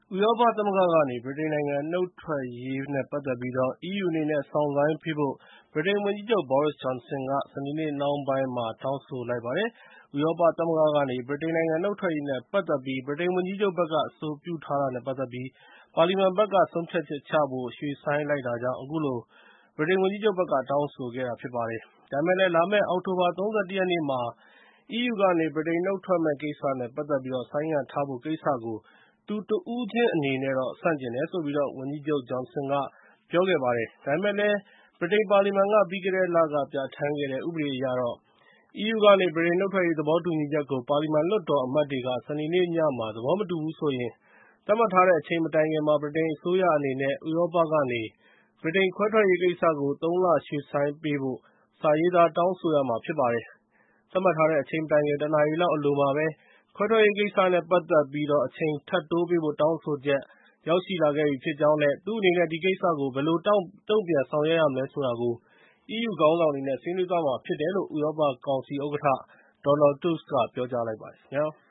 ဥရောပသမဂ္ဂကနေ ဗြိတိန်နိုင်ငံနုတ်ထွက်ရေးနဲ့ပတ်သက်ပြီး EU အနေနဲ့ စောင့်ဆိုင်းပေးဖို့ ဗြိတိန်ဝန်ကြီးချုပ် Boris Johnson က စနေနေ့နှောင်းပိုင်းမှာ တောင်းဆိုလိုက်ပါတယ်။ ဥရောပသမဂ္ဂကနေ ဗြိတိန်နိုင်ငံနုတ်ထွက်ရေးနဲ့ပတ်သက်ပြီး ဗြိတိန်ဝန်ကြီးချုပ်ဘက်က အဆိုပြုထားတာနဲ့ပတ်သက်ပြီး ပါလီမန်ဘက်က ဆုံးဖြတ်ချက်ချဖို့ ရွှေ့ဆိုင်းလိုက်တာကြောင့် အခုလို ဗြိတိန်ဝန်ကြီးချုပ်ဘက်က တောင်းဆိုခဲ့တာဖြစ်ပါတယ်။ ဒါပေမဲ့လည်း လာမယ့် အောက်တိုဘာ ၃၁ ရက်နေ့မှာ EU ကနေ ဗြိတိန်နုတ်ထွက်မယ့်ကိစ္စနဲ့ပတ်သက်ပြီး ဆိုင်းငံ့ထားဖို့ကိစ္စကို သူတဦးချင်းအနေနဲ့ ဆန့်ကျင်တယ်လို့ ဝန်ကြီးချုပ် Johnson က ပြောခဲ့ပါတယ်။ ဒါပေမဲ့လည်း ဗြိတိန်ပါလီမန်က ပြီးခဲ့တဲ့လက ပြဌာန်းခဲ့တဲ့ ဥပဒေအရတော့ EU ကနေ ဗြိတိန်နုတ်ထွက်ရေးသဘောတူညီချက်ကို ပါလီမန်လွှတ်တော်အမတ်တွေက စနေနေ့ညမှာ သဘောမတူဘူးဆိုရင် သတ်မှတ်ထားတဲ့အချိန်မတိုင်ခင်မှာ ဗြိတိန်အစိုးရအနေနဲ့ ဥရောပကနေ ဗြိတိန်ခွဲထွက်ရေးကိစ္စကို ၃ လ ရွှေ့ဆိုင်းပေးဖို့ စာရေးသားတောင်းဆိုရမှာဖြစ်ပါတယ်။ သတ်မှတ်ထားတဲ့အချိန်မတိုင်ခင် ၁ နာရီလောက်အလိုမှာပဲ ခွဲထွက်ရေးကိစ္စနဲ့ပတ်သက်ပြီး အချိန်ထပ်တိုးပေးဖို့ တောင်းဆိုချက် ရောက်ရှိလာခဲ့ပြီဖြစ်ကြောင်းနဲ့ သူ့အနေနဲ့ ဒီကိစ္စကို ဘယ်လိုတုံ့ပြန်ဆောင်ရွက်ရမလဲဆိုတာကို EU ခေါင်းဆောင်တွေနဲ့ ဆွေးနွေးသွားမှာဖြစ်တယ်လို့ ဥရောပကောင်စီဥက္ကဋ္ဌ Donald Tusk က ပြောကြားလိုက်ပါတယ်ခင်ဗျာ။